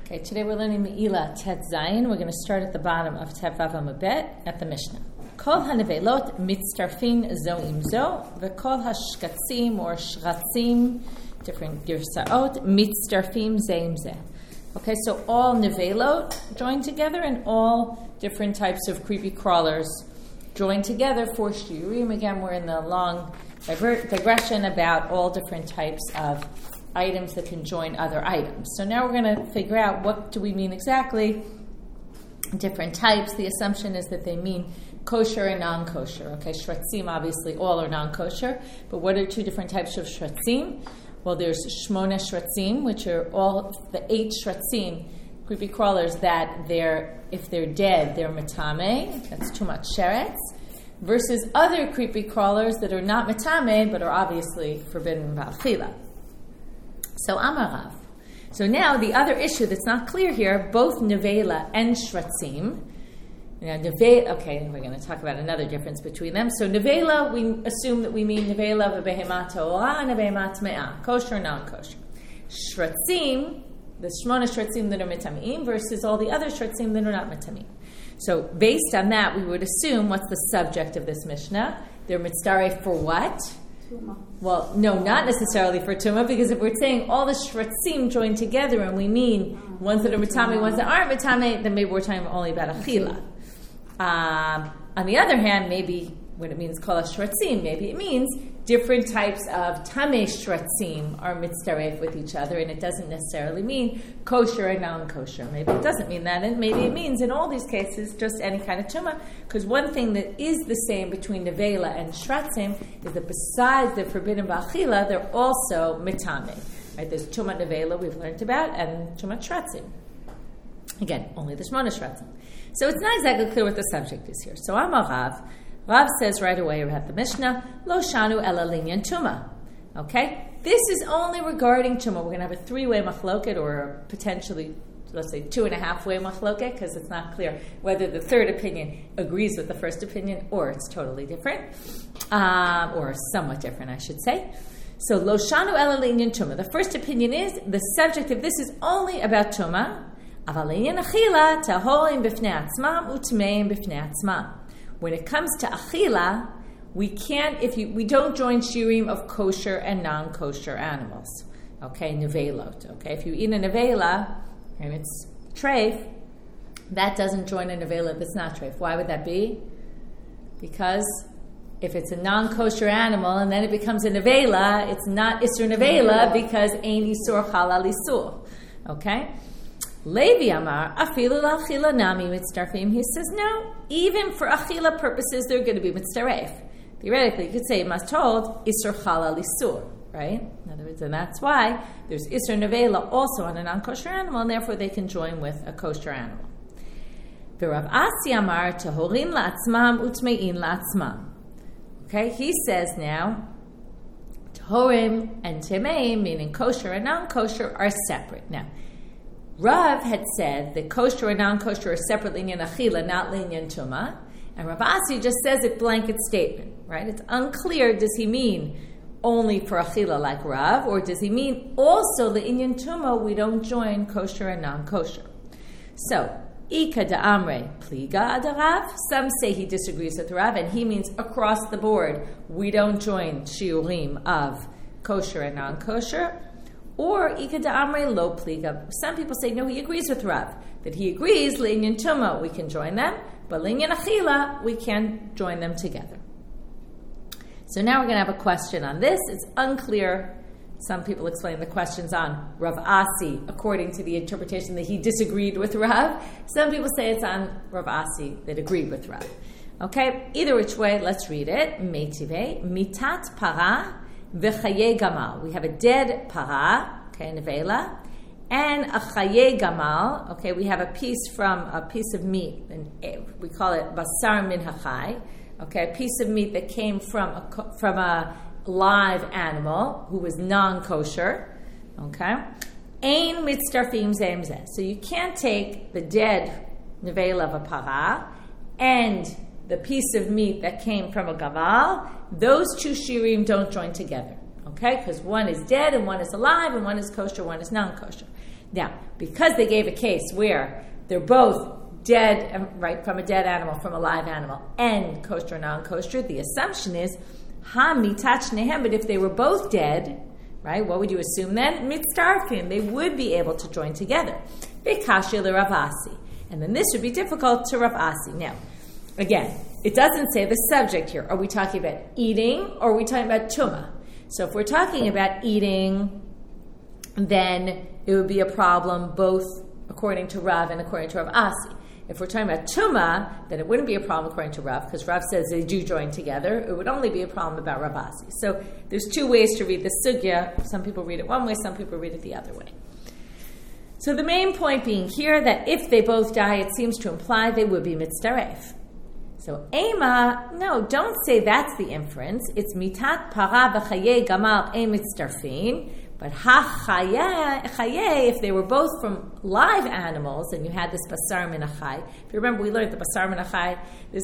Okay, today we're learning Me'ilah Tet Zayin. We're going to start at the bottom of Tet Vav Amud Bet at the Mishnah. Kol hanevelot mitztarfin zo im zo, v'kol hashkatzim or shratzim, different girsaot, mitztarfim ze im ze. Okay, so all nevelot join together and all different types of creepy crawlers join together for shiurim. Again, we're in the long digression about all different types of items that can join other items. So now we're going to figure out what do we mean exactly, different types. The assumption is that they mean kosher and non-kosher. Okay, shratzim, obviously all are non-kosher, but what are two different types of shratzim? Well, there's shmona shratzim, which are all the 8 shratzim, creepy crawlers, that if they're dead, they're metame, that's too much sheretz, versus other creepy crawlers that are not metame, but are obviously forbidden b'achila. So Amarav. So now the other issue that's not clear here, both nevela and shratzim. Okay, we're going to talk about another difference between them. So nevela, we assume that we mean nevela v'behemat ta'ora and behemat me'ah, kosher, non-kosher. Shratzim, the shmona shratzim that are metamim versus all the other shratzim that are not metamim. So based on that, we would assume what's the subject of this Mishnah? They're mitzdaref for what? Tumah. Well, no, not necessarily for tumah, because if we're saying all the shratzim join together and we mean ones that are mitame, ones that aren't mitame, then maybe we're talking only about achila. On the other hand, maybe when it means kol shratzim, maybe it means different types of tamei shratzim are mitzdaref with each other, and it doesn't necessarily mean kosher and non-kosher. Maybe it doesn't mean that, and maybe it means in all these cases just any kind of tumah, because one thing that is the same between nevela and shratzim is that besides the forbidden b'achila, they're also mitame. Right? There's tumah nevela we've learned about, and tumah shratzim. Again, only the shmona shratzim. So it's not exactly clear what the subject is here. So Amarav, Rav says right away about the Mishnah, Lo shanu ela linyan tuma. Okay? This is only regarding tuma. We're going to have a 3-way machloket, or potentially, let's say, 2.5-way machloket, because it's not clear whether the third opinion agrees with the first opinion or it's totally different, or somewhat different, I should say. So, Lo shanu ela linyan tuma. The first opinion is the subject of this is only about tuma. Aval linyan achila tahorim b'fnei atzmam utmeim b'fnei atzmam. When it comes to achila, we don't join shiurim of kosher and non-kosher animals. Okay, nevelot. Okay, if you eat a nevela and it's treif, that doesn't join a nevela that's not treif. Why would that be? Because if it's a non-kosher animal and then it becomes a nevela, it's not isur nevela because ein isur halal isur. Okay. Levi Amar, afilu l'achila nami mitzdarfim. He says, no, even for achila purposes, they're going to be mitzdaref. Theoretically, you could say, must hold, isur halal isur, right? In other words, and that's why there's isur nevela also on a non-kosher animal, and therefore they can join with a kosher animal. V'Rav Asi Amar, tahorim la'atzmam utmein la'atzmam. Okay, he says now, tahorim and temeim, meaning kosher and non-kosher, are separate. Now, Rav had said that kosher and non-kosher are separate linyan achila, not linyan tuma. And Rav Asi just says it blanket statement, right? It's unclear, does he mean only for achila like Rav, or does he mean also the inyan tuma, we don't join kosher and non-kosher? So, Ika da'amre pliga adarav. Some say he disagrees with Rav, and he means across the board, we don't join shiurim of kosher and non-kosher. Or Ika da'amre lo pliga. Some people say, no, he agrees with Rav. That he agrees, linyan tuma, we can join them, but linyan achila, we can't join them together. So now we're going to have a question on this. It's unclear. Some people explain the questions on Rav Asi, according to the interpretation that he disagreed with Rav. Some people say it's on Rav Asi that agreed with Rav. Okay, either which way, let's read it. Meitive, mitat para, v'chaye gamal. We have a dead para, okay, nevela, and a chaye gamal. Okay, we have a piece of meat, and we call it basar min hachai. Okay, a piece of meat that came from a live animal who was non-kosher. Okay, ein mitzdarfim zeim zeh. So you can't take the dead nevela of a para and the piece of meat that came from a gaval. Those two shiurim don't join together, okay? Because one is dead and one is alive, and one is kosher, one is non-kosher. Now, because they gave a case where they're both dead, right, from a dead animal, from a live animal, and kosher or non-kosher, the assumption is, ha-mitach nehem, but if they were both dead, right, what would you assume then? Mitztarfim, they would be able to join together. Bekashia le Rav Asi. And then this would be difficult to Rav Asi. Now, again, it doesn't say the subject here. Are we talking about eating, or are we talking about tumah? So if we're talking about eating, then it would be a problem both according to Rav and according to Rav Asi. If we're talking about tumah, then it wouldn't be a problem according to Rav, because Rav says they do join together. It would only be a problem about Rav Asi. So there's two ways to read the sugya. Some people read it one way, some people read it the other way. So the main point being here that if they both die, it seems to imply they would be mitzaref. So Ema, no, don't say that's the inference. It's mitat para b'chaye gamal ein mitzarfin. But ha-chaye, if they were both from live animals, and you had this basar min achai. If you remember, we learned the basar min achai.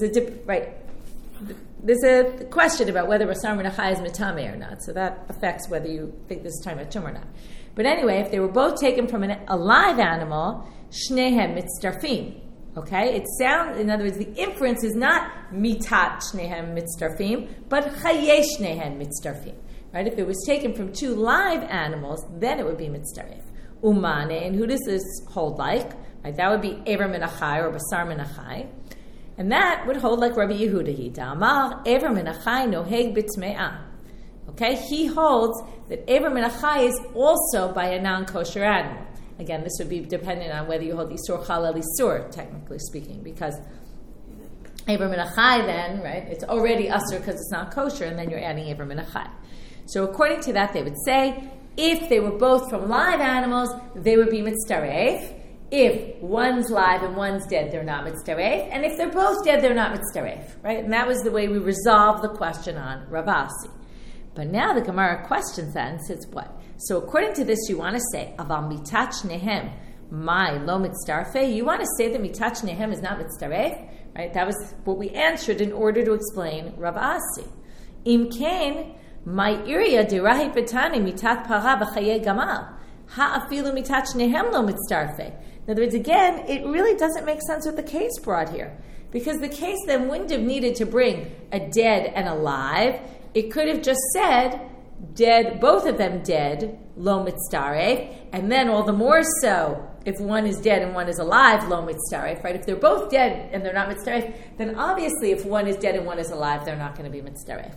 There's a question about whether basar min achai is mitame or not. So that affects whether you think this is talking about tumor or not. But anyway, if they were both taken from a live animal, shnehem mitzdarfim. Okay, it sounds. In other words, the inference is not mitat shnehem mitzdarfim, but chaye shnehem mitzdarfim. Right? If it was taken from two live animals, then it would be mitzdaref. Umane, and who does this hold like? Right? That would be Ever min achai or Basar min achai. And that would hold like Rabbi Yehuda. Damar Ever min achai noheg b'tme'ah. Okay? He holds that Ever min achai is also by a non-kosher animal. Again, this would be dependent on whether you hold Isur Chalal Isur, technically speaking, because Ever min achai then, right, it's already Asur because it's not kosher, and then you're adding Ever min achai. So according to that, they would say, if they were both from live animals, they would be mitzdaref. If one's live and one's dead, they're not mitzdaref. And if they're both dead, they're not mitzdaref. Right? And that was the way we resolved the question on Rav Asi. But now the Gemara questions that and says what? So according to this, you want to say, aval mitach nehem, my lo mitzdarfe. You want to say that mitach nehem is not mitzdaref? Right? That was what we answered in order to explain Rav Asi. Im kain, my iria dirahi petani mitat para b'chaye gamal ha afilu mitat shnehem lo mitzdarfe. In other words, again, it really doesn't make sense with the case brought here, because the case then wouldn't have needed to bring a dead and alive. It could have just said dead, both of them dead, lo mitzdaref, and then all the more so if one is dead and one is alive, lo mitzdaref. Right? If they're both dead and they're not mitzdaref, then obviously if one is dead and one is alive, they're not going to be mitzdaref.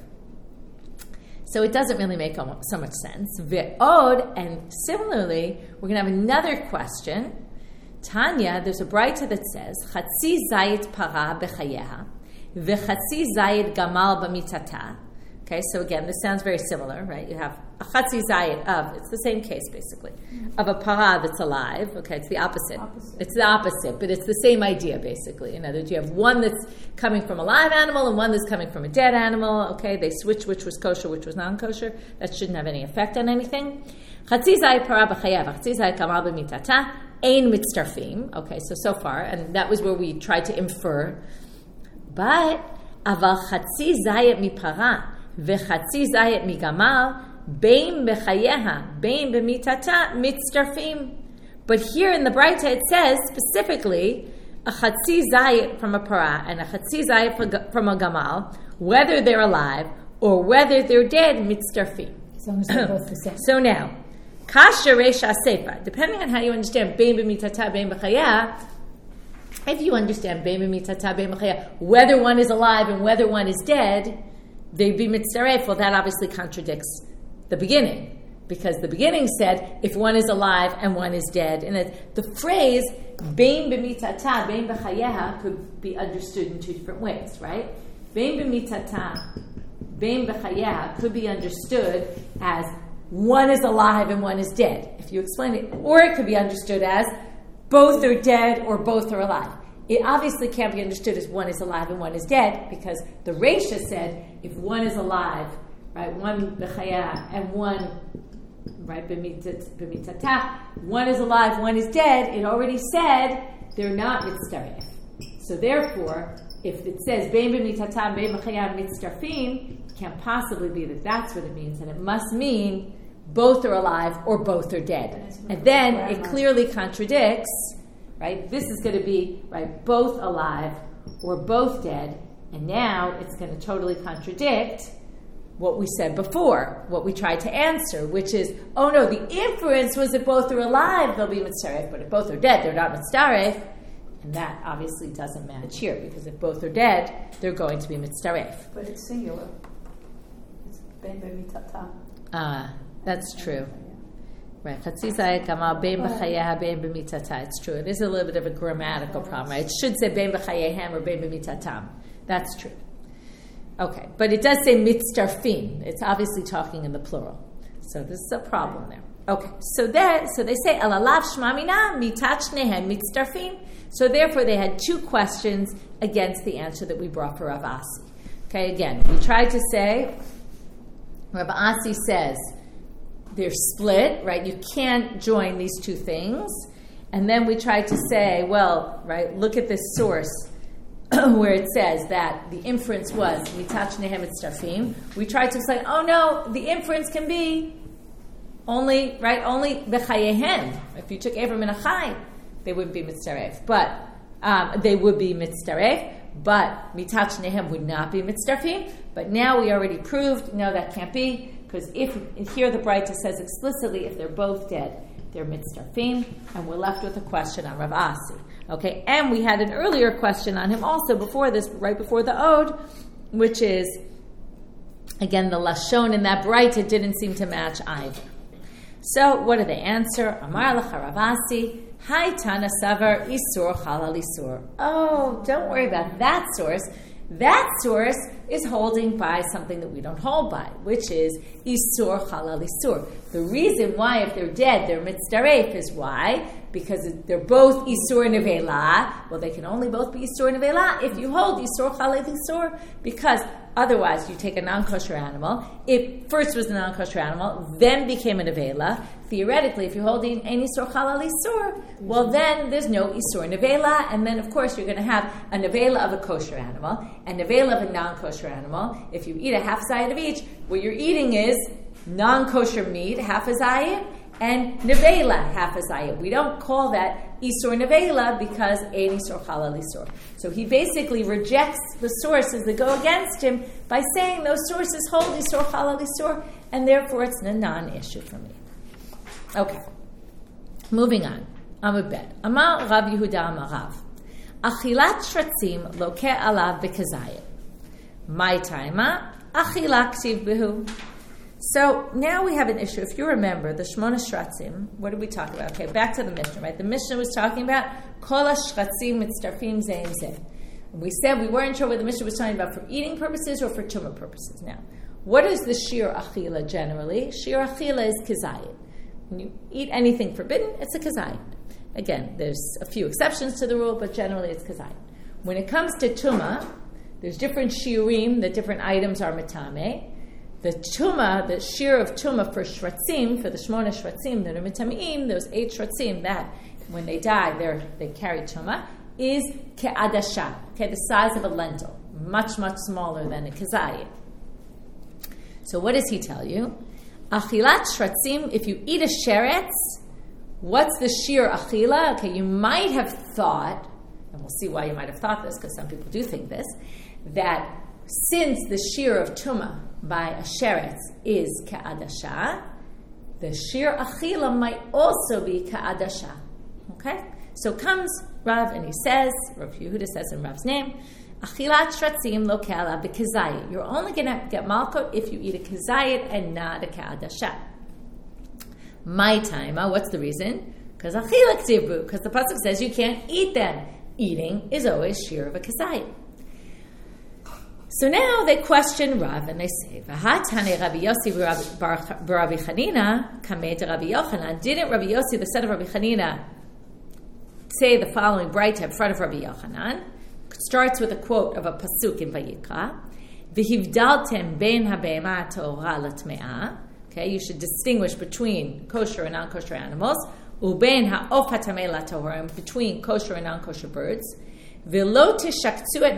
So it doesn't really make so much sense. Ve'od, and similarly, we're going to have another question. Tanya, there's a braita that says, Chatzi zayit para b'chayeha, v'chatzi zayit gamal b'mitata. Okay, so again, this sounds very similar, right? You have a chatzi zayit of, it's the same case basically, of a para that's alive. Okay, it's the opposite. It's the opposite, but it's the same idea basically. In other words, you have one that's coming from a live animal and one that's coming from a dead animal. Okay, they switch which was kosher, which was non-kosher. That shouldn't have any effect on anything. Chatzi zayit para b'chayeha, chatzi zayit gamal b'mitata, ein mitzdarfim. Okay, so far, and that was where we tried to infer. But aval chatzi zayit mipara, v'chatzi zayit migamal, bein b'chayeha, bein b'mitata, mitzdarfim. But here in the Braita it says specifically a chatzi zayit from a para and a chatzi zayit from a gamal, whether they're alive or whether they're dead, mitzdarfim. As long as they're both the same. So now, kasha reisha sefa, depending on how you understand bein b'mitata, bein b'chayeha, if you understand bein b'mitata, bein b'chayeha, whether one is alive and whether one is dead, they'd be mitzaref. Well, that obviously contradicts the beginning, because the beginning said if one is alive and one is dead, and the phrase bein b'mitata, bein b'chayeha could be understood in two different ways, right? Bein b'mitata, bein b'chayeha could be understood as one is alive and one is dead, if you explain it, or it could be understood as both are dead or both are alive. It obviously can't be understood as one is alive and one is dead, because the Reisha said if one is alive, right, one b'chaya and one, right, b'mitata, one is alive, one is dead, it already said they're not mitzdaref. So therefore, if it says bein b'mitata, bein b'chaya mitzdarfin, it can't possibly be that that's what it means, and it must mean both are alive or both are dead. And then it clearly contradicts, right? This is going to be, right, both alive or both dead. And now it's going to totally contradict what we said before, what we tried to answer, which is, oh no, the inference was if both are alive, they'll be mitzaref, but if both are dead, they're not mitzaref. And that obviously doesn't match here, because if both are dead, they're going to be mitzaref. But it's singular. It's ben b'mitata. That's true. Right. It's true. It is a little bit of a grammatical problem, right? It should say ben b'chayehem or ben b'mitatam. That's true. Okay, but it does say mitzarfin. It's obviously talking in the plural. So this is a problem there. Okay, so they say elalav shmamina mitach nehem mitzarfin. So therefore they had two questions against the answer that we brought for Rav Asi. Okay, again, we tried to say, Rav Asi says they're split, right? You can't join these two things. And then we tried to say, well, right, look at this source where it says that the inference was mitach nehem mitzarfim. We tried to say, oh no, the inference can be only b'chayehem. If you took Avram and Achai, they wouldn't be mitzaref. But they would be mitzaref, but mitach nehem would not be mitzarfim. But now we already proved, no, that can't be, because if here the Braita says explicitly, if they're both dead, they're mitzarfim, and we're left with a question on Rav Asi. Okay, and we had an earlier question on him also before this, right before the Ode, which is, again, the Lashon in that Braita didn't seem to match either. So, what do they answer? Amar lecha Rav Asi, Hai Tana Savar Isur Chalal Isur. Oh, don't worry about that source. That source is holding by something that we don't hold by, which is Isur Chalal Isur. The reason why, if they're dead, they're mitzaref is why? Because they're both Isur Nevela. Well, they can only both be Isur Nevela if you hold Isur Chalal Isur, because otherwise you take a non-kosher animal. It first was a non-kosher animal, then became a Nevela. Theoretically, if you're holding an Isur Chalal Isur, well then there's no Isur Nevela, and then of course you're going to have a Nevela of a kosher animal, and Nevela of a non-kosher animal. If you eat a half zayit of each, what you're eating is non-kosher meat, half a zayit, and nevela, half a zayit. We don't call that isur nevela because ein isur chalal isur. So he basically rejects the sources that go against him by saying those sources hold isur chalal isur, and therefore it's a non-issue for me. Okay, moving on. Amud Bet. Amar Rav Yehuda Amar Rav. Achilat shratzim loke alav bekazayit. My taima achila ktiv behu. So now we have an issue. If you remember, the Shmona Shratzim, what did we talk about? Okay, back to the Mishnah, right? The Mishnah was talking about Kol HaShratzim Mitztarfim Zeim Zeh. We said we weren't sure what the Mishnah was talking about for eating purposes or for tumah purposes. Now, what is the Shir Achila generally? Shir Achila is Kazayit. When you eat anything forbidden, it's a Kazayit. Again, there's a few exceptions to the rule, but generally it's Kazayit. When it comes to tumah, there's different shiurim, that different items are mitame. The tumah, the shir of tumah for shratzim, for the shmona shratzim that are mitamim, those 8 shratzim that when they die they carry tumah, is ke'adasha, okay, the size of a lentil, much, much smaller than a kazayit. So what does he tell you? Achilat shratzim, if you eat a sheretz, what's the shir achila? Okay, you might have thought, and we'll see why you might have thought this, because some people do think this, that since the shir of tumah by a sheretz is ka'adasha, the shir achila might also be ka'adasha. Okay? So comes Rav and he says, Rav Yehuda says in Rav's name, achilat shratzim lo ke'ala b'kazayit. You're only going to get malchut if you eat a kazayit and not a ka'adasha. My time, what's the reason? Because achila k'tivbu, because the pasuk says you can't eat them. Eating is always shir of a kazayit. So now they question Rav and they say, "V'hatane Rabbi Yossi Rabbi Chanina kamei to Rabbi Yochanan." Didn't Rabbi Yossi, the son of Rabbi Chanina, say the following Braita in front of Rabbi Yochanan? It starts with a quote of a pasuk in Vayikra: "V'hivdaltem ben habema torah latme'ah." Okay, you should distinguish between kosher and non-kosher animals. Uben ha'of hatamei latorah, between kosher and non-kosher birds. V'lo tishaktu et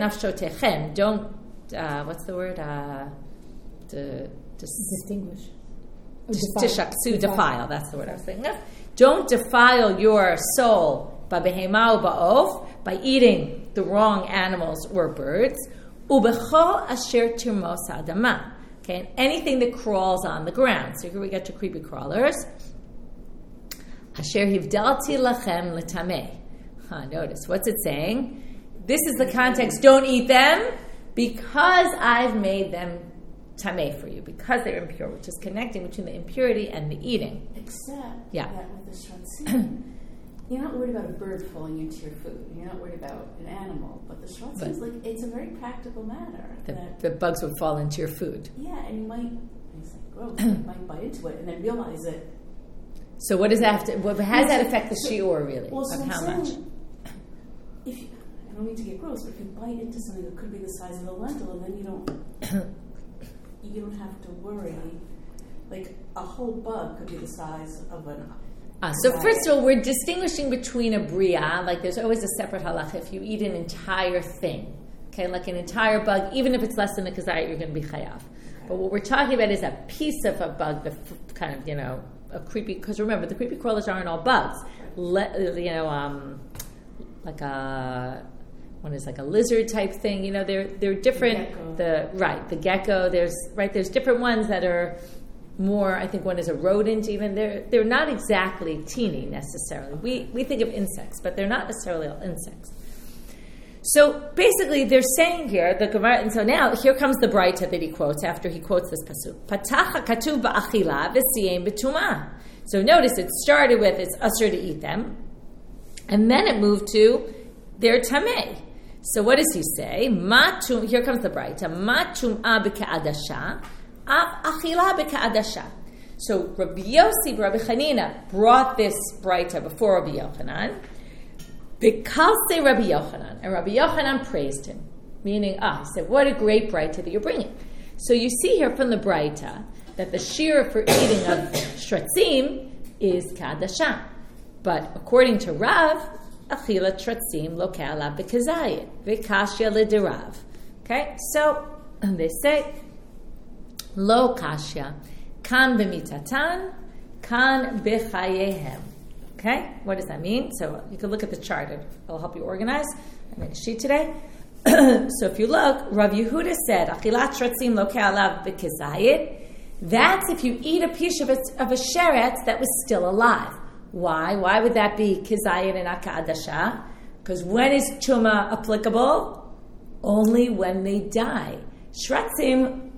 Tishaksu, defile. That's the word I was thinking of. Don't defile your soul by eating the wrong animals or birds. Ubechol asher tirmos adama. Okay, and anything that crawls on the ground. So here we get to creepy crawlers. Asher hivdalti lachem l'tameh. Notice, what's it saying? This is the context. Don't eat them because I've made them tameh for you, because they're impure, which is connecting between the impurity and the eating. Except that with the shratzim, you're not worried about a bird falling into your food. You're not worried about an animal. But the shratzim is it's a very practical matter. The bugs would fall into your food. Yeah, and you might, it's like, gross, you might bite into it and then realize it. So what does that have to, how does that affect the shiur, really? Well, so of how much? If you, I don't mean to get gross, but if you bite into something that could be the size of a lentil, and then you don't have to worry. Like a whole bug could be the size of an. So first of all, we're distinguishing between a bria, like there's always a separate halacha if you eat an entire thing, okay, like an entire bug, even if it's less than a kazayit, you're going to be chayav. Okay. But what we're talking about is a piece of a bug, the kind of, a creepy, because remember, the creepy crawlers aren't all bugs. Like one is like a lizard type thing. They're different. The gecko. There's different ones that are more. I think one is a rodent. Even they're not exactly teeny necessarily. We think of insects, but they're not necessarily all insects. So basically, they're saying here the Gemara, and so now here comes the Braita that he quotes after he quotes this pasuk. Patacha katuv ba'achila v'siyem b'tumah. So notice it started with it's usher to eat them, and then it moved to they're tameh. So what does he say? Here comes the Braita. Ma tum'ah b'ka'adasha, af achila b'ka'adasha. So Rabbi Yossi, Rabbi Chanina brought this Braita before Rabbi Yochanan. Because say Rabbi Yochanan, and Rabbi Yochanan praised him, meaning, he said, what a great Braita that you're bringing. So you see here from the Braita that the shiur for eating of shratzim is kadasha. But according to Rav, achila shratzim lo ke'ala b'kazayit, v'kashya l'dirav. Okay, so they say, lo kashya, kan b'mitatan, kan b'chayehem. Okay, what does that mean? So you can look at the chart. It'll help you organize. I made a sheet today. So if you look, Rav Yehuda said, "Achilat shratzim lo ke'alav b'kezayit." That's if you eat a piece of a sheretz that was still alive. Why? Why would that be kezayit and not ka'adasha? Because when is tuma applicable? Only when they die. Shratzim.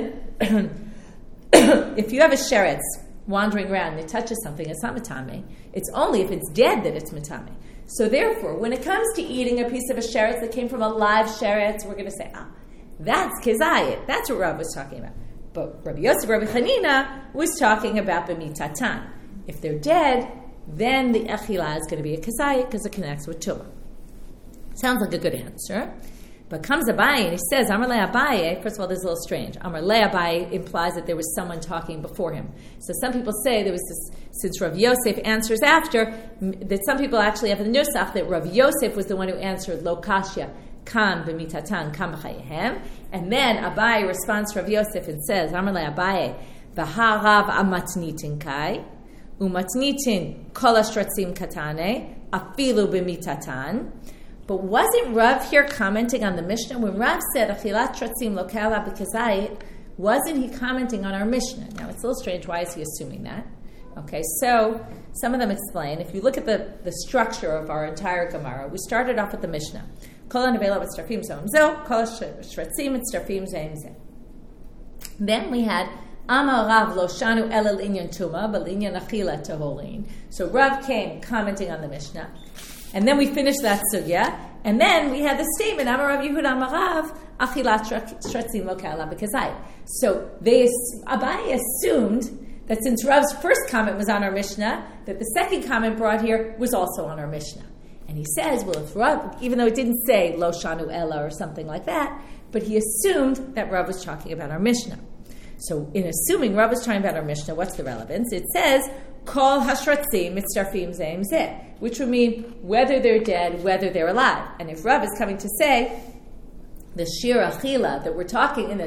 If you have a sheretz wandering around and it touches something, it's not matame. It's only if it's dead that it's matame. So therefore, when it comes to eating a piece of a sheretz that came from a live sheretz, we're going to say, that's kezayit. That's what Rav was talking about. But Rabbi Yosef, Rabbi Chanina was talking about b'mitatan. If they're dead, then the echila is going to be a kezayit because it connects with tumah. Sounds like a good answer. But comes Abaye and he says, Amar le Abaye, first of all, this is a little strange. Amar le Abaye implies that there was someone talking before him. So some people say there was this, since Rav Yosef answers after, that some people actually have the nusach that Rav Yosef was the one who answered lo kashya, kan b'mitatan, kan b'chayehem. And then Abaye responds to Rav Yosef and says, Amar le Abaye, v'harav amatnitin kai, umatnitin kol ashratzim katane, afilu b'mitatan. But wasn't Rav here commenting on the Mishnah? When Rav said, Achilat shratzim lo ke'ala b'kezayit, wasn't he commenting on our Mishnah? Now, it's a little strange. Why is he assuming that? Okay, so some of them explain. If you look at the structure of our entire Gemara, we started off with the Mishnah. Kol ha'nevela v'tzarfim zoim zo, kol ha'shratzim v'tzarfim zoim zo. Then we had Amar Rav lo shanu elel inyan tuma, but inyan achila teholin. So Rav came commenting on the Mishnah. And then we finished that sugya, and then we had the statement, Amar Rav Yehuda Amar Rav, Achilat shratzim lo ke'ala b'kezayit. So Abaye assumed that since Rav's first comment was on our Mishnah, that the second comment brought here was also on our Mishnah. And he says, well, if Rav, even though it didn't say Lo Shanu Ella or something like that, but he assumed that Rav was talking about our Mishnah. So in assuming Rav was talking about our Mishnah, what's the relevance? It says, Kol hashratzim mitzarfim zeim zeh, which would mean whether they're dead, whether they're alive. And if Rav is coming to say the shir achila that we're talking in this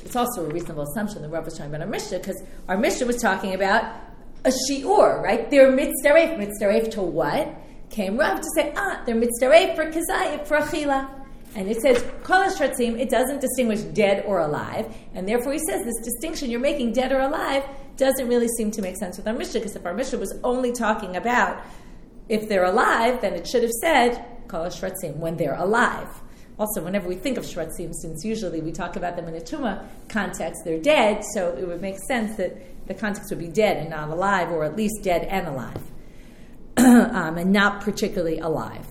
it's also a reasonable assumption that Rav was talking about our Mishnah, because our Mishnah was talking about a shiur, right? They're mitzdaref. Mitzdaref to what? Came Rav to say, they're mitzdaref for kazayit, for achila. And it says, kol hashratzim, it doesn't distinguish dead or alive. And therefore he says this distinction you're making, dead or alive, doesn't really seem to make sense with our Mishnah, because if our Mishnah was only talking about if they're alive, then it should have said, kol hashratzim, when they're alive. Also, whenever we think of shratzim, since usually we talk about them in a tumah context, they're dead, so it would make sense that the context would be dead and not alive, or at least dead and alive, and not particularly alive.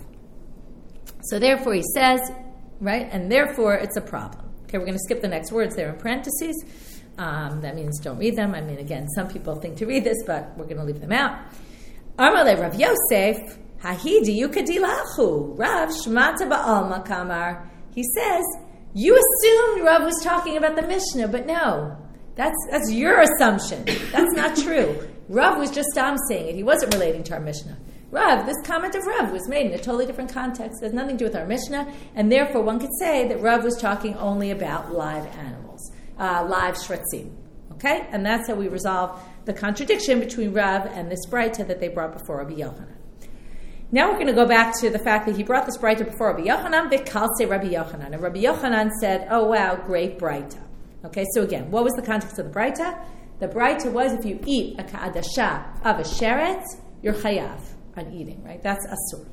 So therefore he says, right, and therefore it's a problem. Okay, we're going to skip the next words there in parentheses. That means don't read them. I mean, again, some people think to read this, but we're going to leave them out. Amarle Rav Yosef, Hahidi yukadilahu, Rav shmata ba'alma kamar. He says, you assumed Rav was talking about the Mishnah, but no, that's your assumption. That's not true. Rav was just saying it. He wasn't relating to our Mishnah. Rav, this comment of Rav was made in a totally different context. It has nothing to do with our Mishnah, and therefore one could say that Rav was talking only about live animals, live shratzim. Okay? And that's how we resolve the contradiction between Rav and this Breita that they brought before Rabbi Yochanan. Now we're going to go back to the fact that he brought this Breita before Rabbi Yochanan, Bekalse Rabbi Yochanan. And Rabbi Yochanan said, oh wow, great Breita. Okay, so again, what was the context of the Breita? The Breita was if you eat a ka'adasha of a sheret, you're chayav on eating, right? That's asur.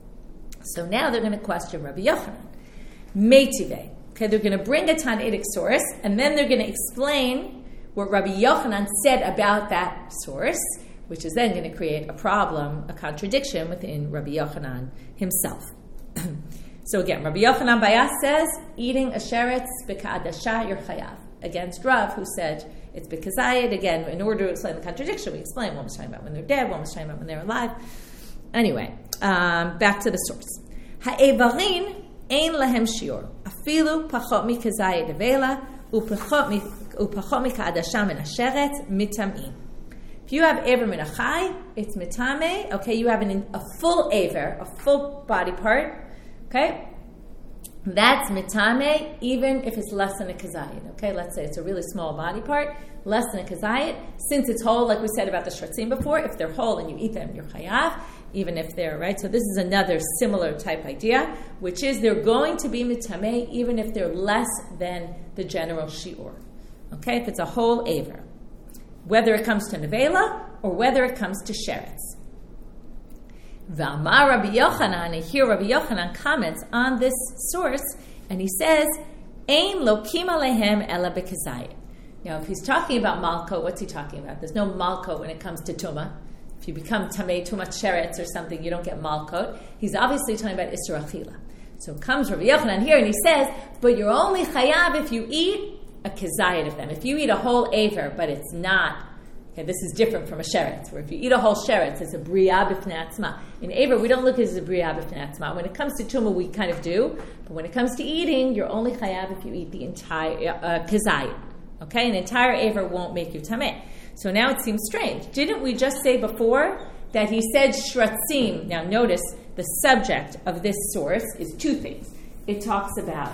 So now they're going to question Rabbi Yochanan. Meitive. Okay, they're going to bring a Tanaitic source, and then they're going to explain what Rabbi Yochanan said about that source, which is then going to create a problem, a contradiction within Rabbi Yochanan himself. So again, Rabbi Yochanan Bayas says, eating a sheretz b'ka'adasha you're chayav. Against Rav, who said it's b'kazayit. Again, in order to explain the contradiction, we explain one was talking about when they're dead, one was talking about when they're alive. Anyway, back to the source. Ha'evarin ein lahem shiur. Afilu pachot mikazayit devela upachot mika'adasha min hasheret mitamim. If you have Ever min achai, it's mitame. Okay, you have a full Ever, a full body part. Okay, that's mitame, even if it's less than a kazayit. Okay, let's say it's a really small body part, less than a kazayit. Since it's whole, like we said about the shratzim before, if they're whole and you eat them, you're chayav, even if they're, right? So this is another similar type idea, which is they're going to be mitame, even if they're less than the general shiur. Okay, if it's a whole Ever. Whether it comes to nevela or whether it comes to sheretz. V'amar Rabbi Yochanan, and here Rabbi Yochanan comments on this source, and he says, Ein lokim alehem ela b'kazayit. Now, if he's talking about malko, what's he talking about? There's no malko when it comes to tumah. If you become tamei tumat sheretz or something, you don't get malkot. He's obviously talking about isur achila. So comes Rabbi Yochanan here, and he says, but you're only chayav if you eat a kazayit of them. If you eat a whole Ever, but it's not, okay, this is different from a sheretz, where if you eat a whole sheretz, it's a b'riah b'fnei atzma. In Ever, we don't look at it as a b'riah b'fnei atzma. When it comes to tumah, we kind of do, but when it comes to eating, you're only chayav if you eat the entire kazayit. Okay, an entire Ever won't make you tameh. So now it seems strange. Didn't we just say before that he said shratzim? Now notice the subject of this source is two things. It talks about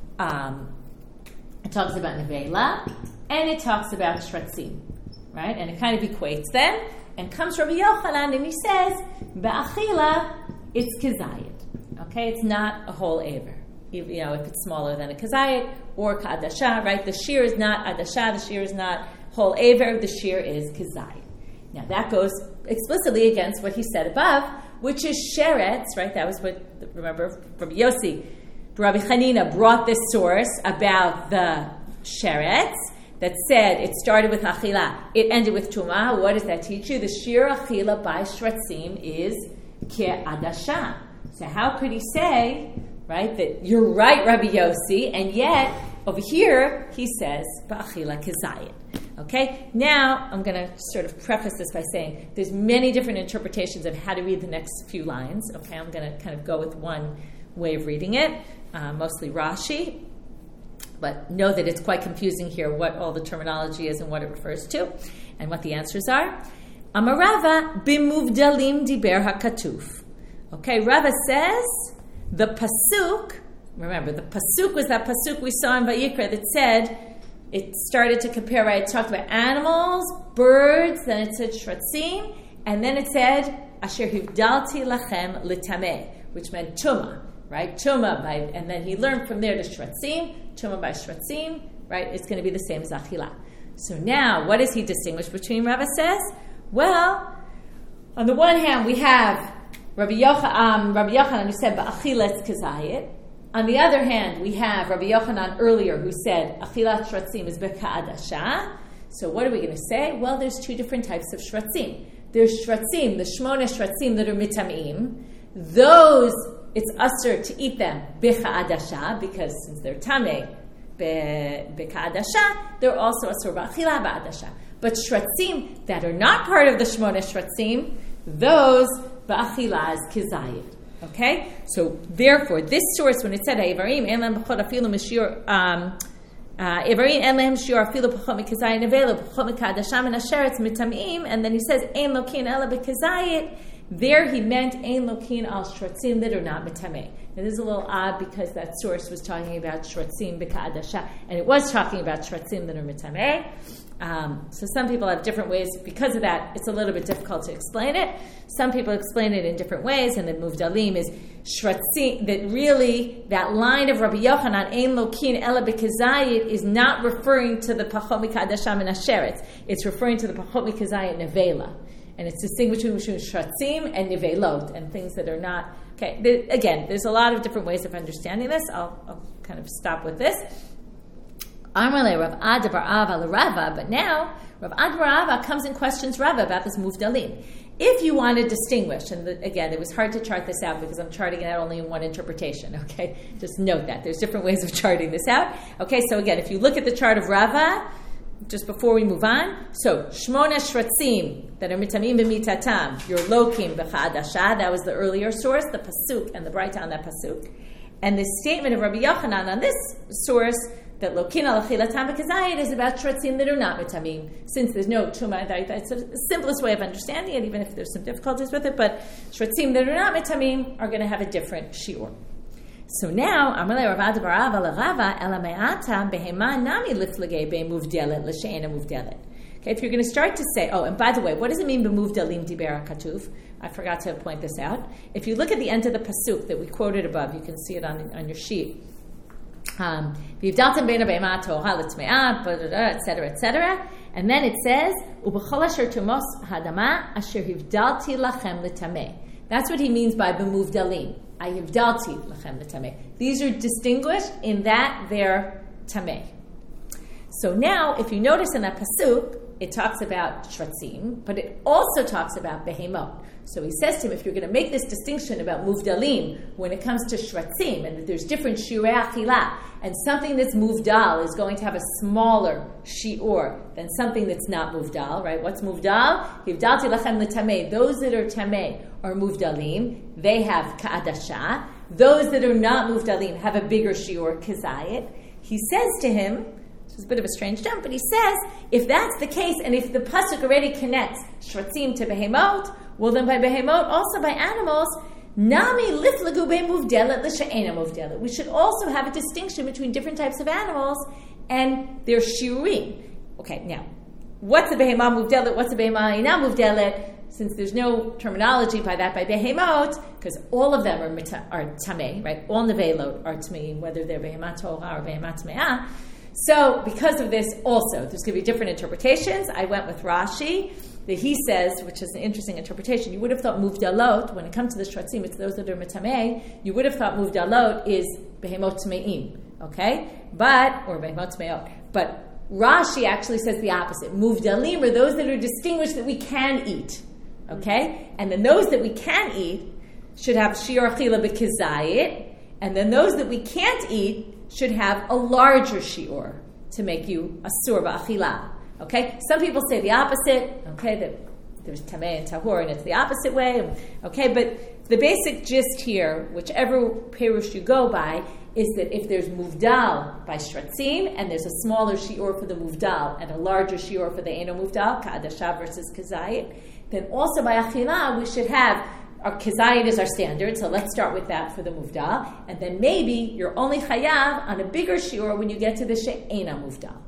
nevela, and it talks about shratzim, right? And it kind of equates them. And comes Rabbi Yochanan, and he says, ba'achila, it's kazayit. Okay, it's not a whole Ever. If it's smaller than a kazayit or ka'adasha, right? The shear is not adasha, the shear is not whole Ever, the shear is kazayit. Now that goes explicitly against what he said above, which is sheretz, right? That was what, remember, Rabbi Yossi, Rabbi Chanina brought this source about the sheretz that said it started with achila, it ended with tumah. What does that teach you? The sheer achila by shratzim is ke'adasha. So how could he say, right, that you're right, Rabbi Yossi, and yet over here he says ba'achila kezayit. Okay, now I'm going to sort of preface this by saying there's many different interpretations of how to read the next few lines. Okay, I'm going to kind of go with one way of reading it, mostly Rashi, but know that it's quite confusing here what all the terminology is and what it refers to, and what the answers are. Amarava bimuvdalim diber hakatuf. Okay, Rava says the pasuk. Remember, the pasuk was that pasuk we saw in Vayikra that said, it started to compare, right? It talked about animals, birds, then it said shratzim, and then it said, Asher hivdalti lachem litameh, which meant tuma, right? Tuma, and then he learned from there to shratzim, tuma by shratzim, right? It's going to be the same as achila. So now, what does he distinguish between, Rava says? Well, on the one hand, we have Rabbi Yochanan who said, ba'achilas kazayit. On the other hand, we have Rabbi Yochanan earlier who said, achilat shratzim is beka'adasha. So what are we going to say? Well, there's two different types of shratzim. There's shratzim, the shmona shratzim that are mitamim. Those, it's usher to eat them beka'adasha, because since they're tameh beka'adasha, they're also asur ba'achila ba'adasha. But shratzim that are not part of the shmona shratzim, those ba'achila is kizayit. Okay? So therefore, this source, when it said Ivarim en lehem b'chot afilu mishur Ivarim en lehem shiur afilu b'chot mikazayit nevela b'chot mikadasham and asheretz mitamim, and then he says ein lokin ela b'kazayit. There he meant ein lokin al shratzim that are not mitameh. It is a little odd because that source was talking about shratzim b'kadasha, and it was talking about shratzim that are mitameh. So some people have different ways. Because of that, it's a little bit difficult to explain it. Some people explain it in different ways, and then muvdalim is shratzim, that really, that line of Rabbi Yochanan, ein lokin ela b'kazayit, is not referring to the pachot mikadasham and asheretz. It's referring to the pachot mikazayit nevela. And it's distinguishing between shratzim and nivelot, and things that are not. Okay, again, there's a lot of different ways of understanding this. I'll kind of stop with this. Amarle Rav Ad bar Ava Rava, but now Rav Ad bar Ava comes and questions Rava about this muvdalim. If you want to distinguish, and again, it was hard to chart this out because I'm charting it out only in one interpretation, okay? Just note that. There's different ways of charting this out. Okay, so again, if you look at the chart of Rava, just before we move on, so shmona shratzim that are mitamim b'mitatam, your lokim b'chadasha, that was the earlier source, the pasuk and the braita on that pasuk, and the statement of Rabbi Yochanan on this sourse that lokin al achilatam b'kazayit is about shratzim that are not mitamim. Since there's no tuma, that's the simplest way of understanding it, even if there's some difficulties with it. But shratzim that are not mitamim are going to have a different shiur. So now, Amalei Rav Ad bar Ava l'Rava ela me'ata behema nami liflagei be'muvdelet l'she'ena muvdelet. Okay, if you're going to start to say, oh, and by the way, what does it mean b'muvdalim diber katuv? I forgot to point this out. If you look at the end of the pasuk that we quoted above, you can see it on your sheet. V'yivdaltem bein ha'behema to'ha l'tme'ah, etc., etc. And then it says, u'b'chol asher tumos hadama asher hivdalti lachem l'tameh. That's what he means by b'muvdalim. I hivdalti lachem l'tameh. These are distinguished in that they're tameh. So now, if you notice in that pasuk, it talks about shratzim, but it also talks about behemot. So he says to him, if you're going to make this distinction about muvdalim when it comes to shratzim, and that there's different shiurei achila, and something that's muvdal is going to have a smaller shiur than something that's not muvdal, right? What's muvdal? Hivdalti lachem l'tameh. Those that are tameh are muvdalim. They have ka'adasha. Those that are not muvdalim have a bigger shiur, kazayit. He says to him, it's a bit of a strange jump, but he says, if that's the case, and if the pasuk already connects shratzim to behemot, well then by behemot, also by animals, nami liflagu be'muvdelet l'she'ena muvdelet. We should also have a distinction between different types of animals and their shiurim. Okay, now, what's a behemah muvdelet, what's a behemah ina muvdelet? Since there's no terminology by behemot, because all of them are tameh, right? All nevelot are tameh, whether they're behemah to'ha or behemah tme'ah. So, because of this, also, there's going to be different interpretations. I went with Rashi, that he says, which is an interesting interpretation, you would have thought muvdalot, when it comes to the shratzim, it's those that are mitameh, you would have thought muvdalot is behemot tme'im, okay? Or behemot tme'ot. But Rashi actually says the opposite. Muvdalim are those that are distinguished that we can eat, okay? And then those that we can eat should have shiur achila b'kizayit, and then those that we can't eat should have a larger shiur to make you asur ba'achila. Okay? Some people say the opposite, okay, that there's tameh and tahor, and it's the opposite way. Okay, but the basic gist here, whichever perush you go by, is that if there's muvdal by shratzim, and there's a smaller shiur for the muvdal, and a larger shiur for the eno muvdal, ka'adasha versus kazayit, then also by achila we should have our kazayit is our standard, so let's start with that for the muvdal, and then maybe you're only chayav on a bigger shiur when you get to the she'ena muvdal.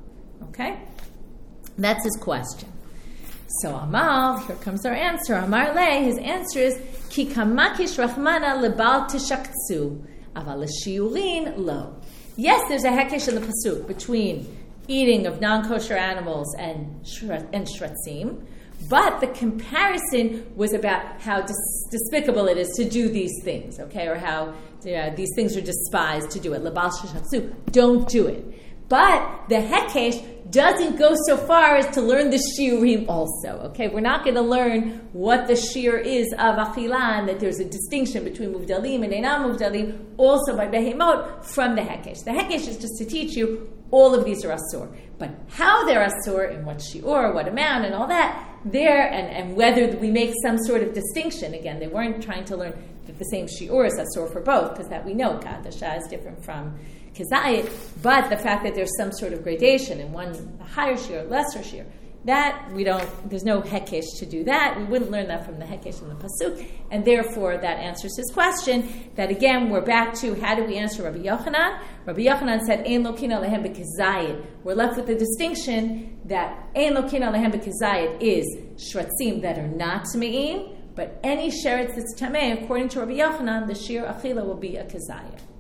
Okay? That's his question. So Amal, here comes our answer. Amar Le, his answer is, Ki kamakish rachmana lebal tishaktsu, aval shiurin lo. Yes, there's a hekesh in the pasuk between eating of non-kosher animals and shratzim, but the comparison was about how despicable it is to do these things, okay, or how these things are despised to do it. Lebal tishaktsu, don't do it. But the hekesh doesn't go so far as to learn the shiurim also. Okay, we're not going to learn what the shiur is of achilah, and that there's a distinction between muvdalim and einam muvdalim, also by behemot from the hekesh. The hekesh is just to teach you all of these are asur, but how they're asur, in what shiur, what amount, and all that, there, and whether we make some sort of distinction. Again, they weren't trying to learn that the same shiur is asur for both, because that we know kadasha is different from Kazayit, but the fact that there's some sort of gradation in one a higher shiur, lesser shiur, that we don't, there's no hekesh to do that. We wouldn't learn that from the hekesh in the pasuk, and therefore that answers his question. That again, we're back to how do we answer Rabbi Yochanan? Rabbi Yochanan said, Ein lokina lehem b'kazayit. We're left with the distinction that Ein lokina lehem b'kazayit is shratzim that are not tme'im, but any sheretz that's tameh, according to Rabbi Yochanan, the shiur achila will be a kazayit.